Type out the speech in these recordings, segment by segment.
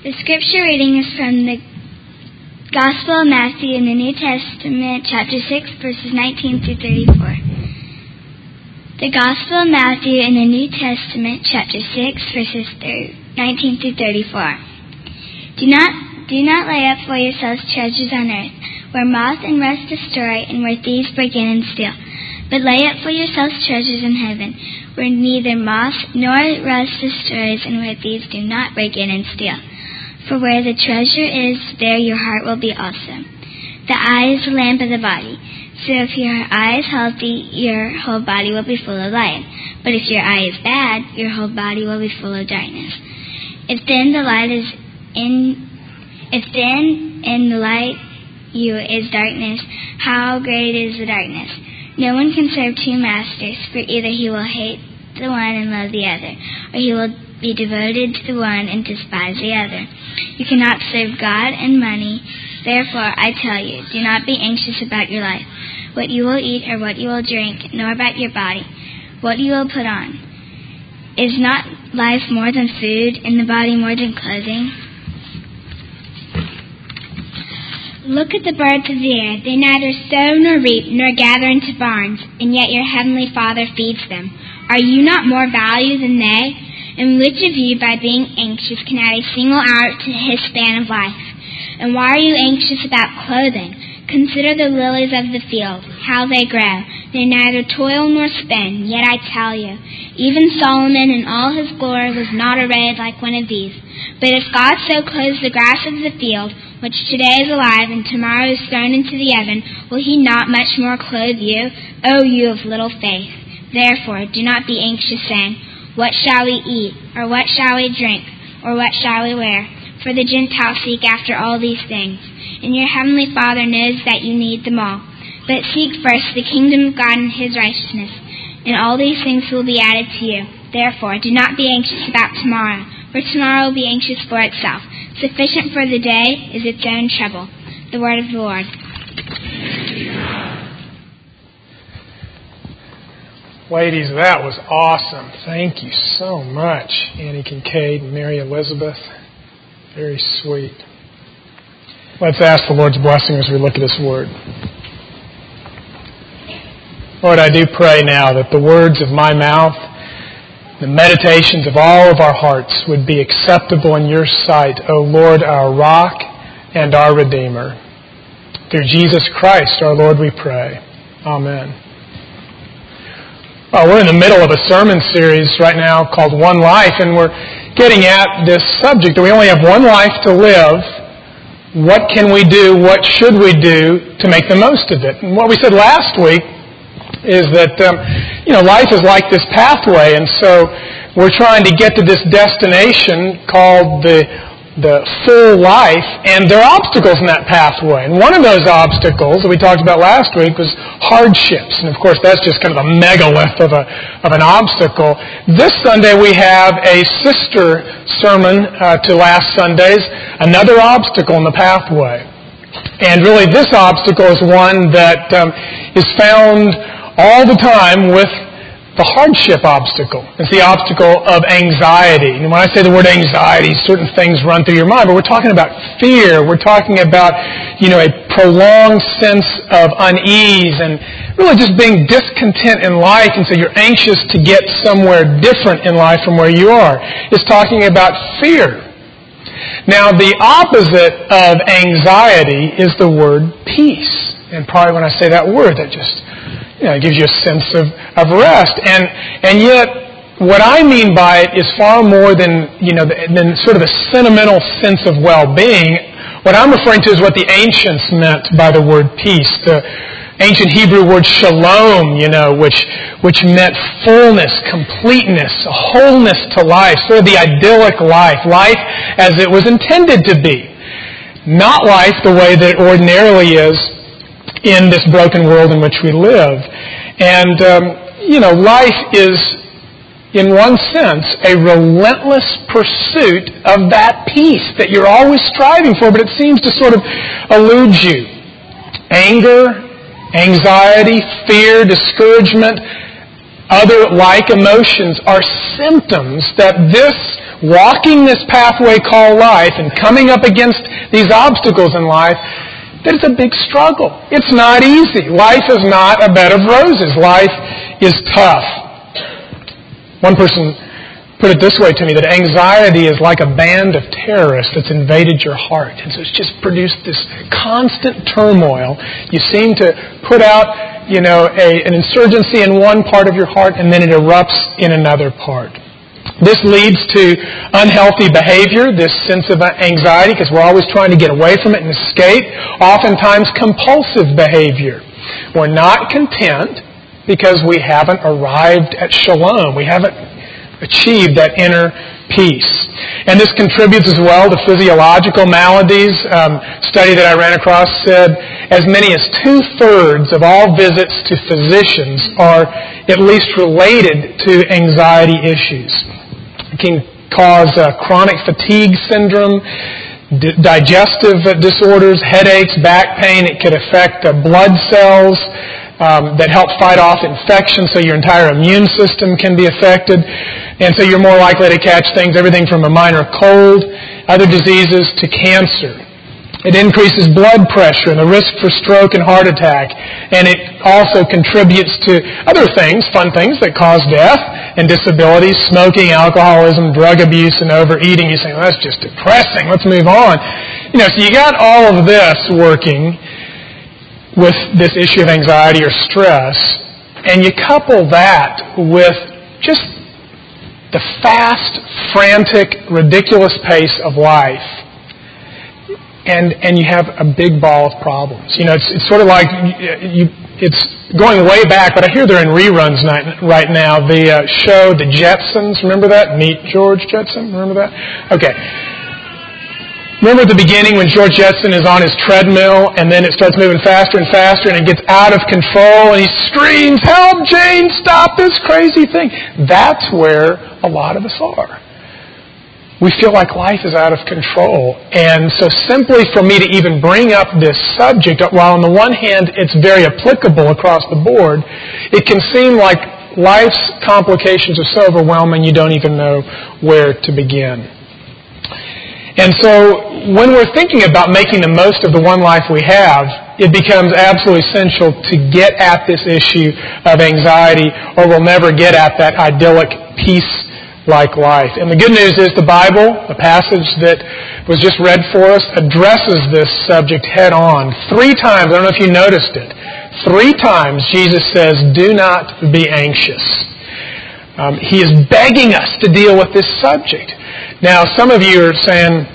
The scripture reading is from the Gospel of Matthew in the New Testament, chapter 6, verses 19 through 34. The Gospel of Matthew in the New Testament, chapter 6, verses 19 through 34. Do not lay up for yourselves treasures on earth, where moth and rust destroy, and where thieves break in and steal. But lay up for yourselves treasures in heaven, where neither moth nor rust destroys, and where thieves do not break in and steal. For where the treasure is, there your heart will be also. The eye is the lamp of the body. So if your eye is healthy, your whole body will be full of light. But if your eye is bad, your whole body will be full of darkness. If then in the light you is darkness, how great is the darkness? No one can serve two masters, for either he will hate the one and love the other, or he will be devoted to the one and despise the other. You cannot serve God and money. Therefore, I tell you, do not be anxious about your life, what you will eat or what you will drink, nor about your body, what you will put on. Is not life more than food, and the body more than clothing? Look at the birds of the air. They neither sow nor reap nor gather into barns, and yet your heavenly Father feeds them. Are you not more valuable than they? And which of you, by being anxious, can add a single hour to his span of life? And why are you anxious about clothing? Consider the lilies of the field, how they grow. They neither toil nor spin. Yet I tell you, even Solomon in all his glory was not arrayed like one of these. But if God so clothes the grass of the field, which today is alive and tomorrow is thrown into the oven, will he not much more clothe you, O you of little faith? Therefore, do not be anxious, saying, what shall we eat, or what shall we drink, or what shall we wear? For the Gentiles seek after all these things, and your heavenly Father knows that you need them all. But seek first the kingdom of God and his righteousness, and all these things will be added to you. Therefore, do not be anxious about tomorrow, for tomorrow will be anxious for itself. Sufficient for the day is its own trouble. The word of the Lord. Ladies, that was awesome. Thank you so much, Annie Kincaid and Mary Elizabeth. Very sweet. Let's ask the Lord's blessing as we look at His Word. Lord, I do pray now that the words of my mouth, the meditations of all of our hearts would be acceptable in Your sight, O Lord, our rock and our Redeemer. Through Jesus Christ, our Lord, we pray. Amen. Well, we're in the middle of a sermon series right now called One Life, and we're getting at this subject that we only have one life to live. What can we do? What should we do to make the most of it? And what we said last week is that, life is like this pathway, and so we're trying to get to this destination called the full life, and there are obstacles in that pathway. And one of those obstacles that we talked about last week was hardships. And of course, that's just kind of a megalith of an obstacle. This Sunday we have a sister sermon to last Sunday's, another obstacle in the pathway. And really this obstacle is one that is found all the time with the hardship obstacle. It's the obstacle of anxiety. And when I say the word anxiety, certain things run through your mind, but we're talking about fear. We're talking about, a prolonged sense of unease and really just being discontent in life, and so you're anxious to get somewhere different in life from where you are. It's talking about fear. Now, the opposite of anxiety is the word peace. And probably when I say that word, that just it gives you a sense of rest. And yet, what I mean by it is far more than sort of a sentimental sense of well-being. What I'm referring to is what the ancients meant by the word peace. The ancient Hebrew word shalom, which meant fullness, completeness, wholeness to life, sort of the idyllic life as it was intended to be. Not life the way that it ordinarily is in this broken world in which we live. And, life is, in one sense, a relentless pursuit of that peace that you're always striving for, but it seems to sort of elude you. Anger, anxiety, fear, discouragement, other like emotions are symptoms that this walking this pathway called life and coming up against these obstacles in life, that it's a big struggle. It's not easy. Life is not a bed of roses. Life is tough. One person put it this way to me, that anxiety is like a band of terrorists that's invaded your heart. And so it's just produced this constant turmoil. You seem to put out, an insurgency in one part of your heart, and then it erupts in another part. This leads to unhealthy behavior, this sense of anxiety, because we're always trying to get away from it and escape. Oftentimes compulsive behavior. We're not content because we haven't arrived at shalom. We haven't achieved that inner peace. And this contributes as well to physiological maladies. Study that I ran across said as many as 2/3 of all visits to physicians are at least related to anxiety issues. It can cause chronic fatigue syndrome, digestive disorders, headaches, back pain. It could affect blood cells that help fight off infection, so your entire immune system can be affected. And so you're more likely to catch things, everything from a minor cold, other diseases, to cancer. It increases blood pressure and the risk for stroke and heart attack. And it also contributes to other things, fun things that cause death and disabilities, smoking, alcoholism, drug abuse, and overeating. You say, well, that's just depressing. Let's move on. So you got all of this working with this issue of anxiety or stress, and you couple that with just the fast, frantic, ridiculous pace of life, and you have a big ball of problems. It's sort of like it's going way back, but I hear they're in reruns right now. The show, The Jetsons, remember that? Meet George Jetson, remember that? Okay. Remember at the beginning when George Jetson is on his treadmill and then it starts moving faster and faster and it gets out of control and he screams, "Help, Jane, stop this crazy thing." That's where a lot of us are. We feel like life is out of control. And so simply for me to even bring up this subject, while on the one hand it's very applicable across the board, it can seem like life's complications are so overwhelming you don't even know where to begin. And so when we're thinking about making the most of the one life we have, it becomes absolutely essential to get at this issue of anxiety, or we'll never get at that idyllic, peace-like life. And the good news is the Bible, the passage that was just read for us, addresses this subject head on. 3 times, I don't know if you noticed it, 3 times Jesus says, "Do not be anxious." He is begging us to deal with this subject. Now, some of you are saying,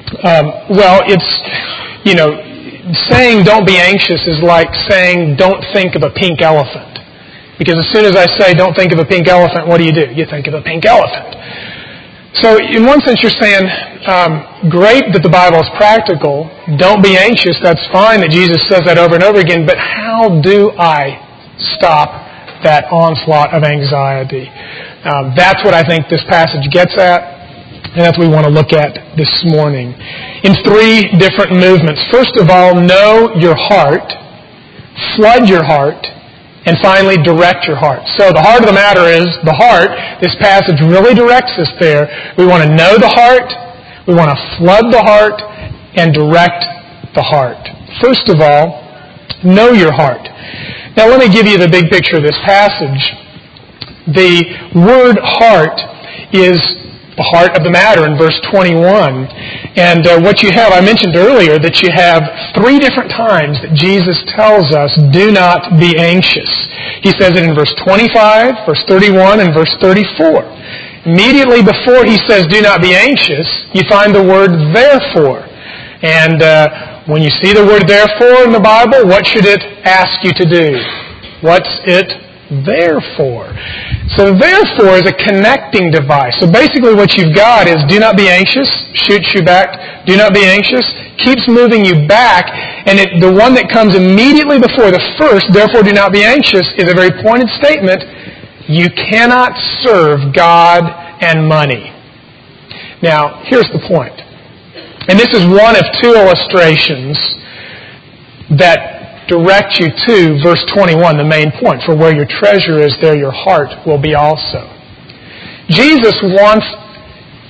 saying don't be anxious is like saying don't think of a pink elephant. Because as soon as I say don't think of a pink elephant, what do? You think of a pink elephant. So in one sense you're saying, great that the Bible is practical, don't be anxious, that's fine that Jesus says that over and over again, but how do I stop that onslaught of anxiety? That's what I think this passage gets at. And that's what we want to look at this morning. In 3 different movements. First of all, know your heart, flood your heart, and finally direct your heart. So the heart of the matter is the heart. This passage really directs us there. We want to know the heart, we want to flood the heart, and direct the heart. First of all, know your heart. Now let me give you the big picture of this passage. The word heart is the heart of the matter in verse 21. And what you have, I mentioned earlier that you have 3 different times that Jesus tells us, do not be anxious. He says it in verse 25, verse 31, and verse 34. Immediately before he says, do not be anxious, you find the word therefore. And when you see the word therefore in the Bible, what should it ask you to do? What's it therefore? So therefore is a connecting device. So basically what you've got is do not be anxious, shoots you back, do not be anxious, keeps moving you back, and the one that comes immediately before the first, therefore do not be anxious, is a very pointed statement. You cannot serve God and money. Now, here's the point. And this is one of 2 illustrations that direct you to verse 21, the main point. For where your treasure is, there your heart will be also. Jesus wants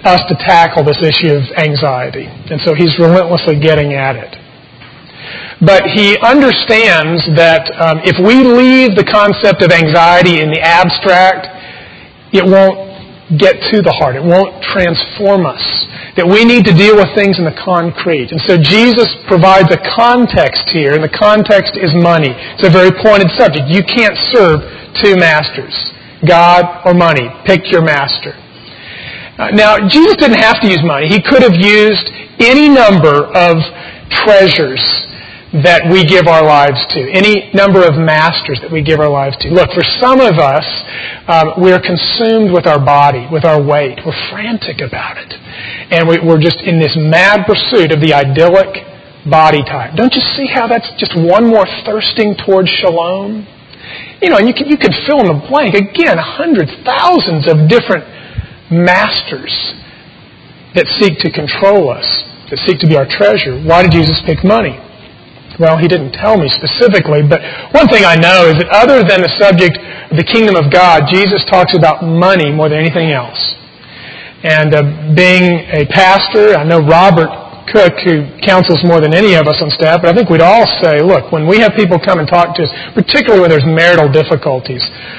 us to tackle this issue of anxiety. And so he's relentlessly getting at it. But he understands that if we leave the concept of anxiety in the abstract, it won't get to the heart. It won't transform us. That we need to deal with things in the concrete. And so Jesus provides a context here, and the context is money. It's a very pointed subject. You can't serve two masters, God or money. Pick your master. Now, Jesus didn't have to use money. He could have used any number of treasures that we give our lives to, any number of masters that we give our lives to. Look, for some of us, we're consumed with our body, with our weight. We're frantic about it. And we're just in this mad pursuit of the idyllic body type. Don't you see how that's just one more thirsting towards shalom? You know, and you could fill in the blank. Again, hundreds, thousands of different masters that seek to control us, that seek to be our treasure. Why did Jesus pick money? Well, he didn't tell me specifically, but one thing I know is that other than the subject of the kingdom of God, Jesus talks about money more than anything else. And being a pastor, I know Robert Cook, who counsels more than any of us on staff, but I think we'd all say, look, when we have people come and talk to us, particularly when there's marital difficulties,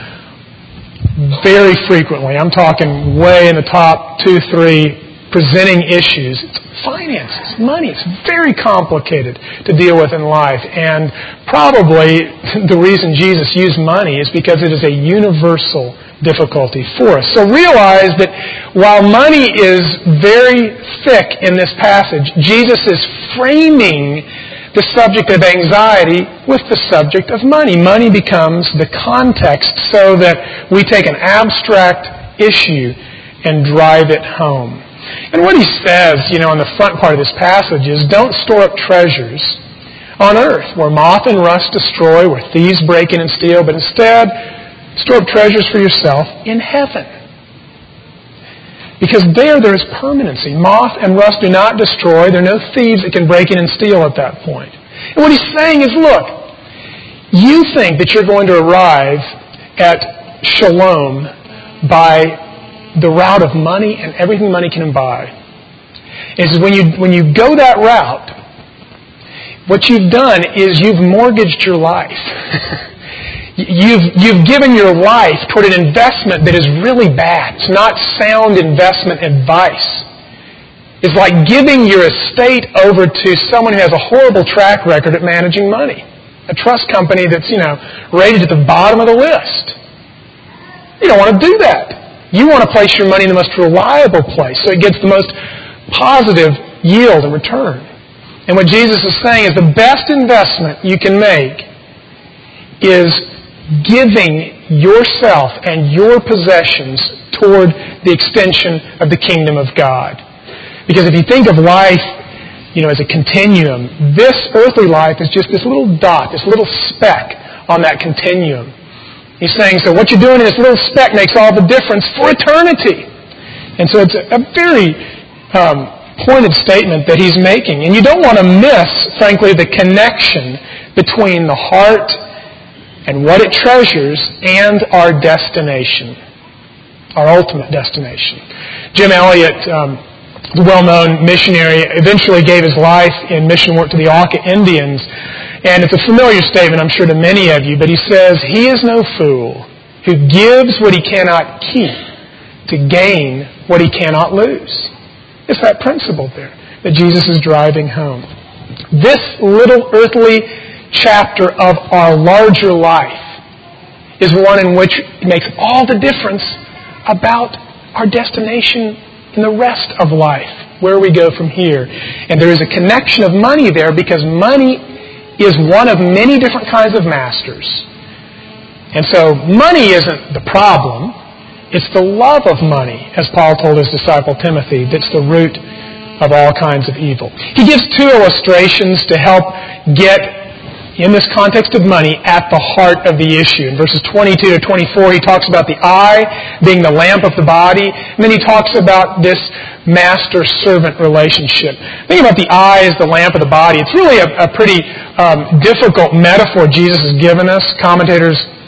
very frequently, I'm talking way in the top 2, 3 presenting issues, it's finances, money. It's very complicated to deal with in life. And probably the reason Jesus used money is because it is a universal difficulty for us. So realize that while money is very thick in this passage, Jesus is framing the subject of anxiety with the subject of money. Money becomes the context so that we take an abstract issue and drive it home. And what he says, in the front part of this passage is, don't store up treasures on earth where moth and rust destroy, where thieves break in and steal, but instead store up treasures for yourself in heaven. Because there is permanency. Moth and rust do not destroy. There are no thieves that can break in and steal at that point. And what he's saying is, look, you think that you're going to arrive at shalom by the route of money and everything money can buy. It says when you go that route, what you've done is you've mortgaged your life. You've given your life toward an investment that is really bad. It's not sound investment advice. It's like giving your estate over to someone who has a horrible track record at managing money. A trust company that's, rated at the bottom of the list. You don't want to do that. You want to place your money in the most reliable place so it gets the most positive yield and return. And what Jesus is saying is the best investment you can make is giving yourself and your possessions toward the extension of the kingdom of God. Because if you think of life, as a continuum, this earthly life is just this little dot, this little speck on that continuum. He's saying, so what you're doing in this little speck makes all the difference for eternity. And so it's a very pointed statement that he's making. And you don't want to miss, frankly, the connection between the heart and what it treasures and our destination, our ultimate destination. Jim Elliot, the well-known missionary, eventually gave his life in mission work to the Auca Indians. And it's a familiar statement, I'm sure, to many of you, but he says, he is no fool who gives what he cannot keep to gain what he cannot lose. It's that principle there that Jesus is driving home. This little earthly chapter of our larger life is one in which it makes all the difference about our destination in the rest of life, where we go from here. And there is a connection of money there because money is one of many different kinds of masters. And so money isn't the problem. It's the love of money, as Paul told his disciple Timothy, that's the root of all kinds of evil. He gives 2 illustrations to help get, in this context of money, at the heart of the issue. In verses 22 to 24, he talks about the eye being the lamp of the body, and then he talks about this master-servant relationship. Think about the eye as the lamp of the body. It's really a pretty difficult metaphor Jesus has given us. Commentators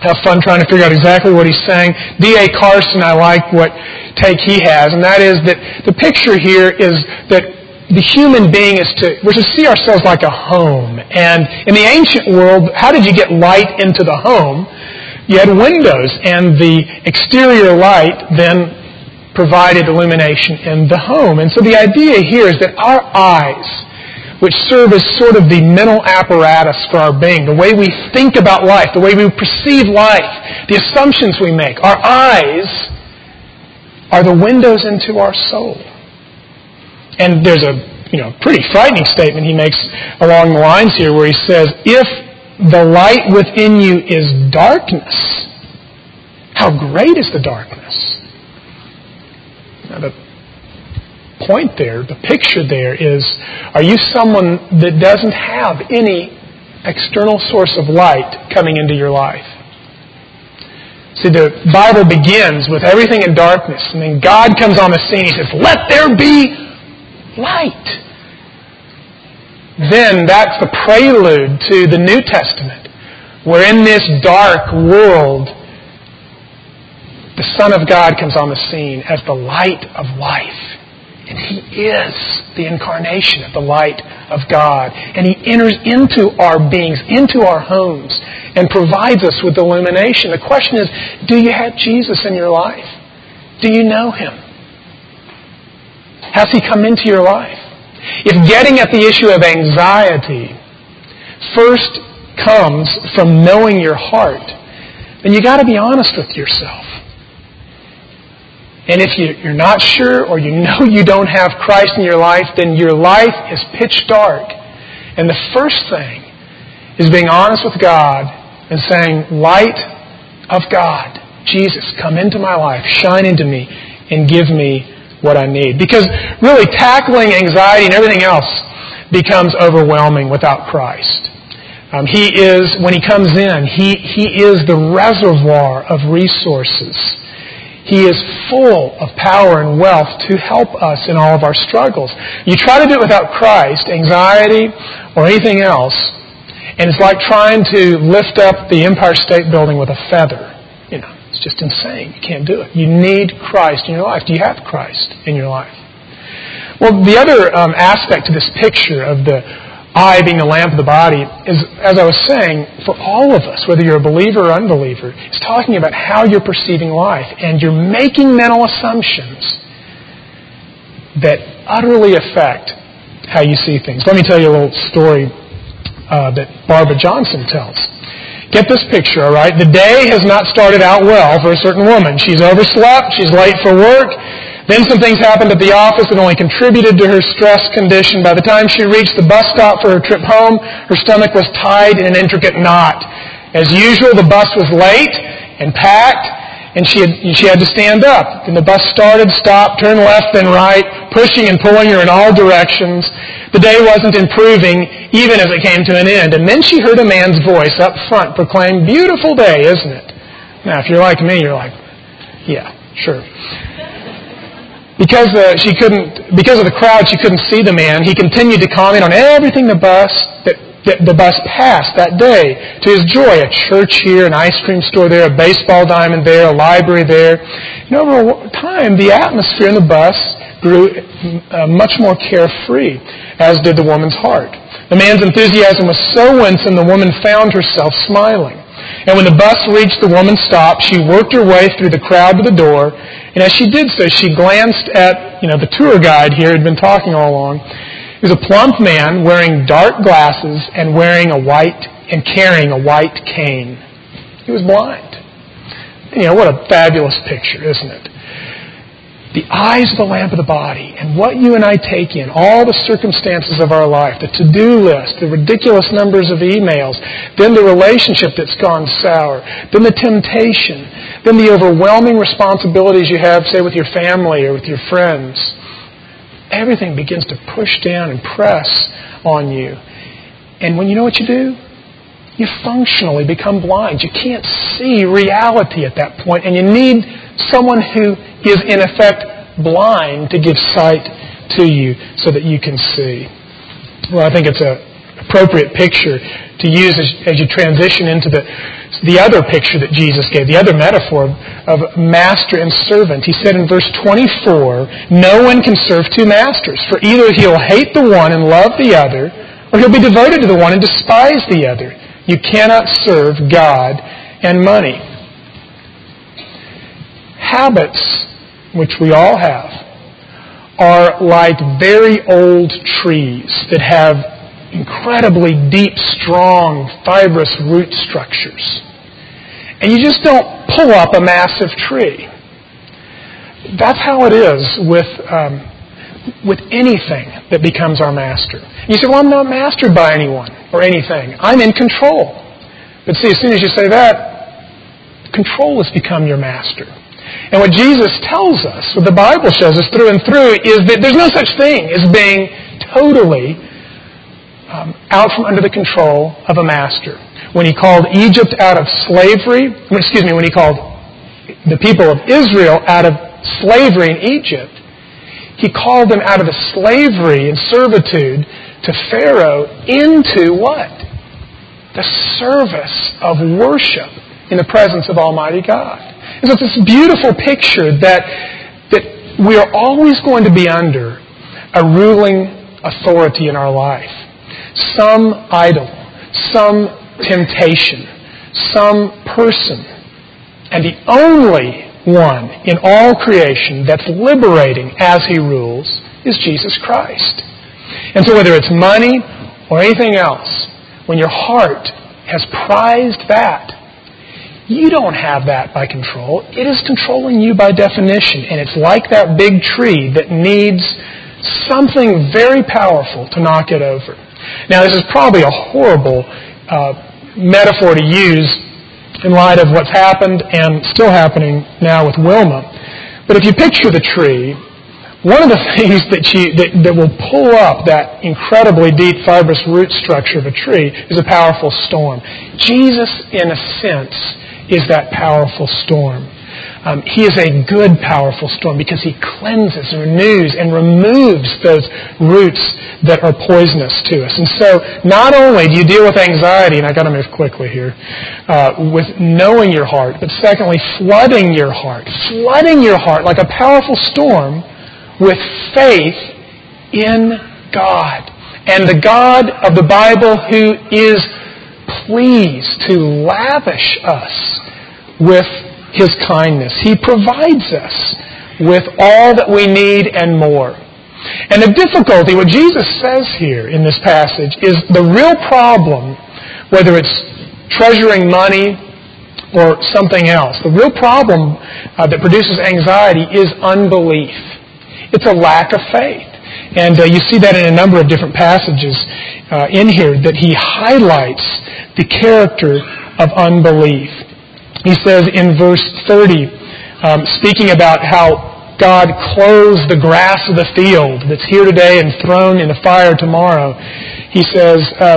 have fun trying to figure out exactly what he's saying. D.A. Carson, I like what take he has, and that is that the picture here is that the human being we're to see ourselves like a home. And in the ancient world, how did you get light into the home? You had windows, and the exterior light then provided illumination in the home. And so the idea here is that our eyes, which serve as sort of the mental apparatus for our being, the way we think about life, the way we perceive life, the assumptions we make, our eyes are the windows into our soul. And there's a pretty frightening statement he makes along the lines here where he says, if the light within you is darkness, how great is the darkness? Now the point there, the picture there is, are you someone that doesn't have any external source of light coming into your life? See, the Bible begins with everything in darkness, and then God comes on the scene. He says, let there be light. Then that's the prelude to the New Testament, where in this dark world, the Son of God comes on the scene as the light of life. And He is the incarnation of the light of God. And He enters into our beings, into our homes, and provides us with illumination. The question is, do you have Jesus in your life? Do you know Him? Has He come into your life? If getting at the issue of anxiety first comes from knowing your heart, then you got to be honest with yourself. And if you're not sure, or you know you don't have Christ in your life, then your life is pitch dark. And the first thing is being honest with God and saying, light of God, Jesus, come into my life, shine into me, and give me what I need. Because really tackling anxiety and everything else becomes overwhelming without Christ. He is, when He comes in, He is the reservoir of resources. He is full of power and wealth to help us in all of our struggles. You try to do it without Christ, anxiety or anything else, and it's like trying to lift up the Empire State Building with a feather. It's just insane. You can't do it. You need Christ in your life. Do you have Christ in your life? Well, the other aspect to this picture of the eye being the lamp of the body is, as I was saying, for all of us, whether you're a believer or unbeliever, it's talking about how you're perceiving life. And you're making mental assumptions that utterly affect how you see things. Let me tell you a little story that Barbara Johnson tells. Get this picture, all right? The day has not started out well for a certain woman. She's overslept. She's late for work. Then some things happened at the office that only contributed to her stress condition. By the time she reached the bus stop for her trip home, her stomach was tied in an intricate knot. As usual, the bus was late and packed, and she had to stand up. And the bus started, stopped, turned left and right, pushing and pulling her in all directions. The day wasn't improving, even as it came to an end. And then she heard a man's voice up front proclaim, "Beautiful day, isn't it?" Now, if you're like me, you're like, yeah, sure. Because of the crowd, she couldn't see the man. He continued to comment on everything the bus passed that day. To his joy, a church here, an ice cream store there, a baseball diamond there, a library there. And over time, the atmosphere in the bus grew much more carefree, as did the woman's heart. The man's enthusiasm was so winsome, the woman found herself smiling. And when the bus reached the woman's stop, she worked her way through the crowd to the door. And as she did so, she glanced at, the tour guide here who had been talking all along. He was a plump man wearing dark glasses and carrying a white cane. He was blind. And, what a fabulous picture, isn't it? The eyes are the lamp of the body, and what you and I take in, all the circumstances of our life, the to-do list, the ridiculous numbers of emails, then the relationship that's gone sour, then the temptation, then the overwhelming responsibilities you have, say, with your family or with your friends. Everything begins to push down and press on you. And when you know what you do? You functionally become blind. You can't see reality at that point, and you need someone who is, in effect, blind to give sight to you so that you can see. Well, I think it's a appropriate picture to use as you transition into the other picture that Jesus gave, the other metaphor of master and servant. He said in verse 24, no one can serve two masters, for either he'll hate the one and love the other, or he'll be devoted to the one and despise the other. You cannot serve God and money. Habits, which we all have, are like very old trees that have incredibly deep, strong, fibrous root structures. And you just don't pull up a massive tree. That's how it is with anything that becomes our master. You say, well, I'm not mastered by anyone or anything. I'm in control. But see, as soon as you say that, control has become your master. And what Jesus tells us, what the Bible shows us through and through, is that there's no such thing as being totally out from under the control of a master. When he called Egypt out of slavery, when he called the people of Israel out of slavery in Egypt, he called them out of the slavery and servitude to Pharaoh into what? The service of worship in the presence of Almighty God. And so it's this beautiful picture that we are always going to be under a ruling authority in our life. Some idol, some temptation, some person. And the only one in all creation that's liberating as He rules is Jesus Christ. And so whether it's money or anything else, when your heart has prized that, you don't have that by control. It is controlling you by definition. And it's like that big tree that needs something very powerful to knock it over. Now, this is probably a horrible metaphor to use in light of what's happened and still happening now with Wilma. But if you picture the tree, one of the things that will pull up that incredibly deep fibrous root structure of a tree is a powerful storm. Jesus, in a sense, is that powerful storm. He is a good, powerful storm because He cleanses and renews and removes those roots that are poisonous to us. And so not only do you deal with anxiety, and I've got to move quickly here, with knowing your heart, but secondly, flooding your heart like a powerful storm with faith in God. And the God of the Bible who is pleased to lavish us with His kindness. He provides us with all that we need and more. And the difficulty, what Jesus says here in this passage, is the real problem, whether it's treasuring money or something else, the real problem that produces anxiety is unbelief. It's a lack of faith. And you see that in a number of different passages in here that He highlights the character of unbelief. He says in verse 30, speaking about how God clothes the grass of the field that's here today and thrown in the fire tomorrow, He says,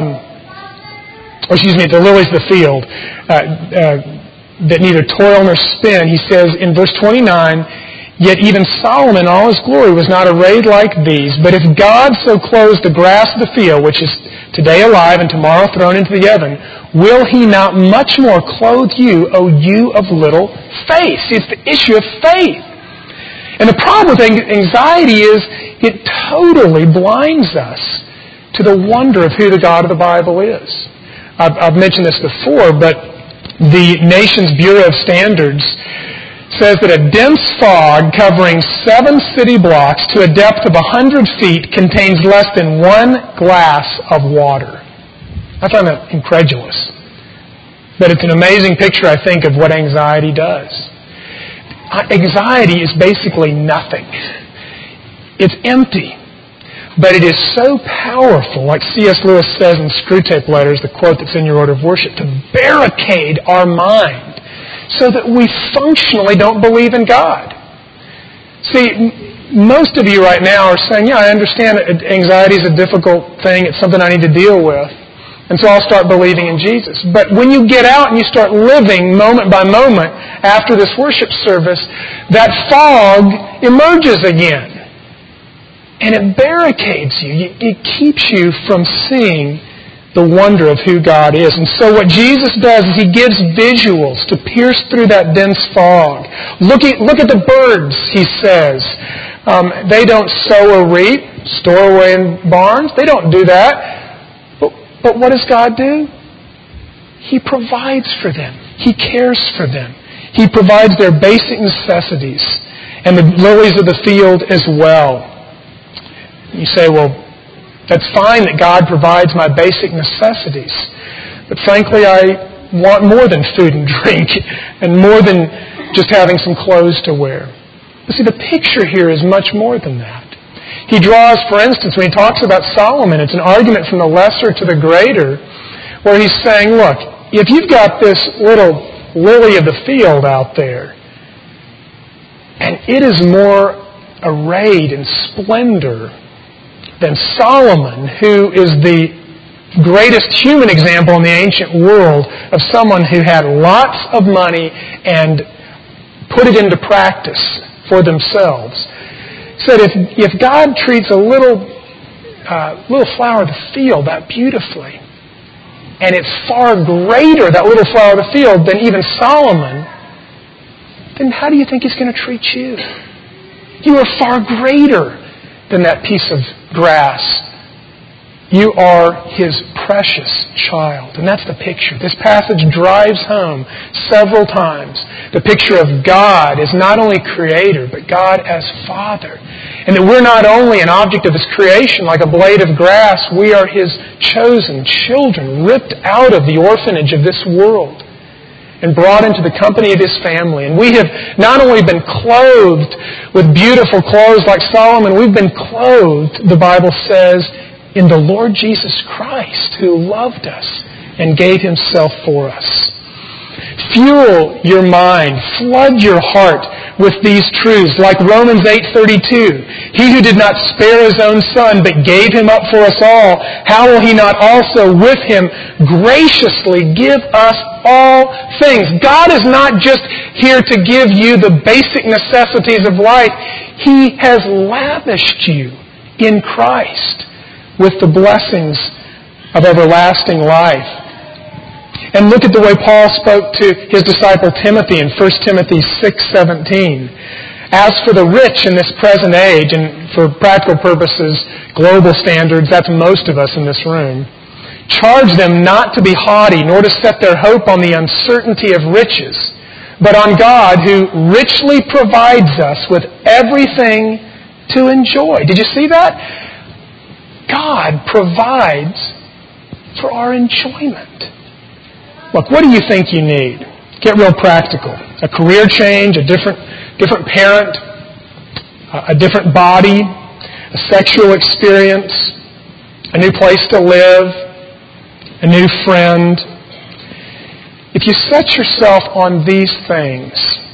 the lilies of the field that neither toil nor spin. He says in verse 29, yet even Solomon in all his glory was not arrayed like these. But if God so clothes the grass of the field, which is today alive and tomorrow thrown into the oven, will He not much more clothe you, O you of little faith? See, it's the issue of faith. And the problem with anxiety is it totally blinds us to the wonder of who the God of the Bible is. I've mentioned this before, but the nation's Bureau of Standards says that a dense fog covering 7 city blocks to a depth of 100 feet contains less than 1 glass of water. I find that incredulous. But it's an amazing picture, I think, of what anxiety does. Anxiety is basically nothing. It's empty. But it is so powerful, like C.S. Lewis says in Screwtape Letters, the quote that's in your order of worship, to barricade our mind so that we functionally don't believe in God. See, most of you right now are saying, yeah, I understand that anxiety is a difficult thing. It's something I need to deal with. And so I'll start believing in Jesus. But when you get out and you start living moment by moment after this worship service, that fog emerges again. And it barricades you. It keeps you from seeing the wonder of who God is. And so what Jesus does is He gives visuals to pierce through that dense fog. Look at the birds, He says. They don't sow or reap, store away in barns. They don't do that. But what does God do? He provides for them. He cares for them. He provides their basic necessities and the lilies of the field as well. You say, well, that's fine that God provides my basic necessities. But frankly, I want more than food and drink and more than just having some clothes to wear. You see, the picture here is much more than that. He draws, for instance, when he talks about Solomon, it's an argument from the lesser to the greater, where he's saying, look, if you've got this little lily of the field out there, and it is more arrayed in splendor than Solomon, who is the greatest human example in the ancient world of someone who had lots of money and put it into practice for themselves. Said if God treats a little flower of the field that beautifully, and it's far greater, that little flower of the field, than even Solomon, then how do you think He's going to treat you? You are far greater than that piece of grass. You are His precious child. And that's the picture. This passage drives home several times the picture of God as not only Creator, but God as Father. And that we're not only an object of His creation like a blade of grass, we are His chosen children, ripped out of the orphanage of this world and brought into the company of His family. And we have not only been clothed with beautiful clothes like Solomon, we've been clothed, the Bible says, in the Lord Jesus Christ, who loved us and gave Himself for us. Fuel your mind, flood your heart with these truths, like Romans 8:32. He who did not spare His own Son, but gave Him up for us all, how will He not also with Him graciously give us all things? God is not just here to give you the basic necessities of life. He has lavished you in Christ with the blessings of everlasting life. And look at the way Paul spoke to his disciple Timothy in 1 Timothy 6:17. As for the rich in this present age, and for practical purposes, global standards, that's most of us in this room, charge them not to be haughty, nor to set their hope on the uncertainty of riches, but on God who richly provides us with everything to enjoy. Did you see that? God provides for our enjoyment. Look, what do you think you need? Get real practical. A career change, a different parent, a different body, a sexual experience, a new place to live, a new friend. If you set yourself on these things,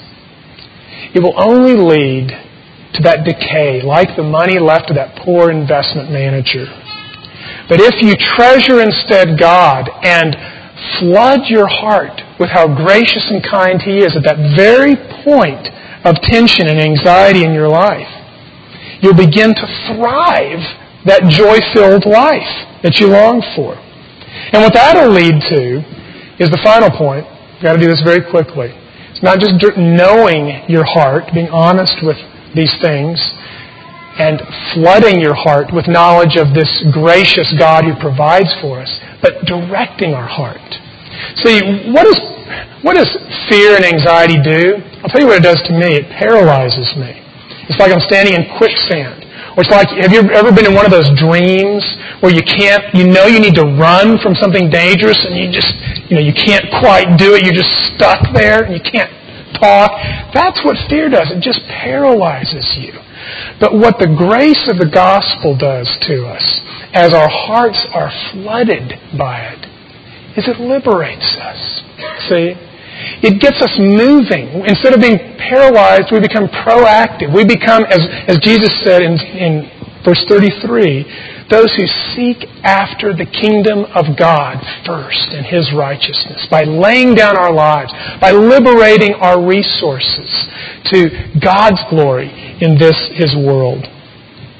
it will only lead to that decay, like the money left to that poor investment manager. But if you treasure instead God and flood your heart with how gracious and kind He is at that very point of tension and anxiety in your life, you'll begin to thrive that joy-filled life that you long for. And what that'll lead to is the final point. We've got to do this very quickly. It's not just knowing your heart, being honest with these things, and flooding your heart with knowledge of this gracious God who provides for us, but directing our heart. See, what does fear and anxiety do? I'll tell you what it does to me. It paralyzes me. It's like I'm standing in quicksand. Or it's like, have you ever been in one of those dreams where you need to run from something dangerous and you can't quite do it, you're just stuck there and you can't talk? That's what fear does. It just paralyzes you. But what the grace of the gospel does to us, as our hearts are flooded by it, is it liberates us. See? It gets us moving. Instead of being paralyzed, we become proactive. We become, as Jesus said in verse 33, those who seek after the kingdom of God first and His righteousness, by laying down our lives, by liberating our resources to God's glory in this His world.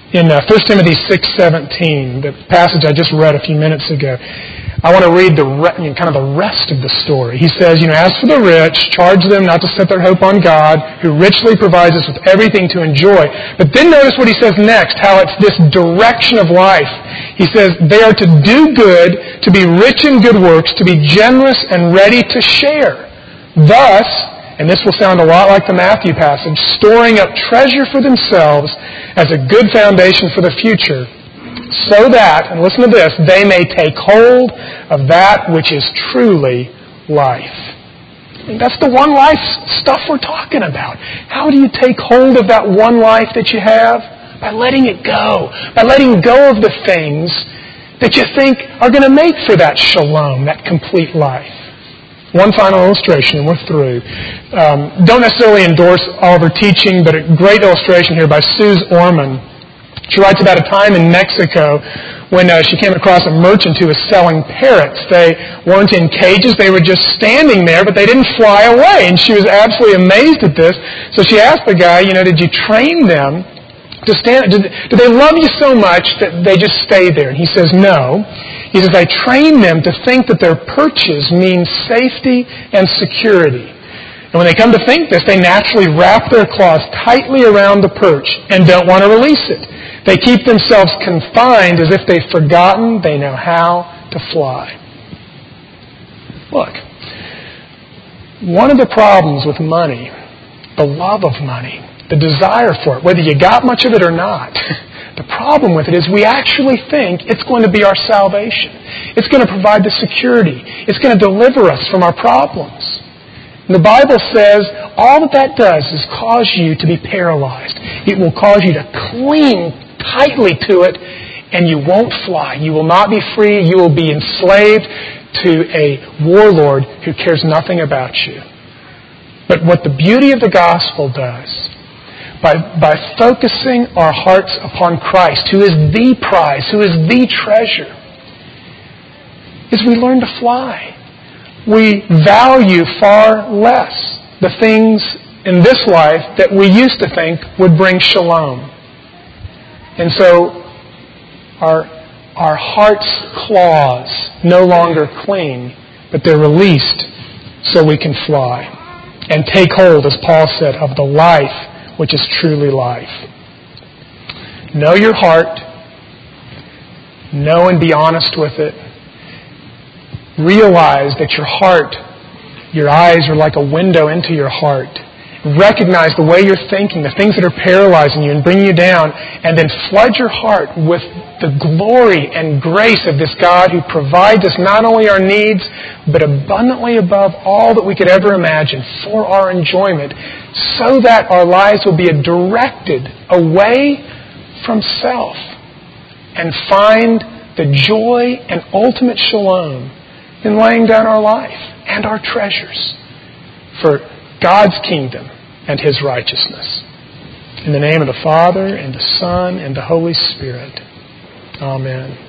In 1 Timothy 6:17, the passage I just read a few minutes ago, I want to read the rest of the story. He says, as for the rich, charge them not to set their hope on God, who richly provides us with everything to enjoy. But then notice what he says next, how it's this direction of life. He says, they are to do good, to be rich in good works, to be generous and ready to share. Thus, and this will sound a lot like the Matthew passage, storing up treasure for themselves as a good foundation for the future, so that, and listen to this, they may take hold of that which is truly life. And that's the one life stuff we're talking about. How do you take hold of that one life that you have? By letting it go. By letting go of the things that you think are going to make for that shalom, that complete life. One final illustration, and we're through. Don't necessarily endorse all of her teaching, but a great illustration here by Suze Orman. She writes about a time in Mexico when she came across a merchant who was selling parrots. They weren't in cages. They were just standing there, but they didn't fly away. And she was absolutely amazed at this. So she asked the guy, did you train them to stand? Do they love you so much that they just stay there? And he says, no. He says, I train them to think that their perches mean safety and security. And when they come to think this, they naturally wrap their claws tightly around the perch and don't want to release it. They keep themselves confined as if they've forgotten they know how to fly. Look, one of the problems with money, the love of money, the desire for it, whether you got much of it or not, the problem with it is we actually think it's going to be our salvation. It's going to provide the security. It's going to deliver us from our problems. And the Bible says all that does is cause you to be paralyzed. It will cause you to cling tightly to it, and you won't fly. You will not be free. You will be enslaved to a warlord who cares nothing about you. But what the beauty of the gospel does, by focusing our hearts upon Christ, who is the prize, who is the treasure, is we learn to fly. We value far less the things in this life that we used to think would bring shalom. And so our heart's claws no longer cling, but they're released so we can fly and take hold, as Paul said, of the life which is truly life. Know your heart. Know and be honest with it. Realize that your heart, your eyes are like a window into your heart. Recognize the way you're thinking, the things that are paralyzing you and bringing you down, and then flood your heart with the glory and grace of this God who provides us not only our needs, but abundantly above all that we could ever imagine for our enjoyment, so that our lives will be directed away from self and find the joy and ultimate shalom in laying down our life and our treasures for God's kingdom and His righteousness. In the name of the Father, and the Son, and the Holy Spirit. Amen.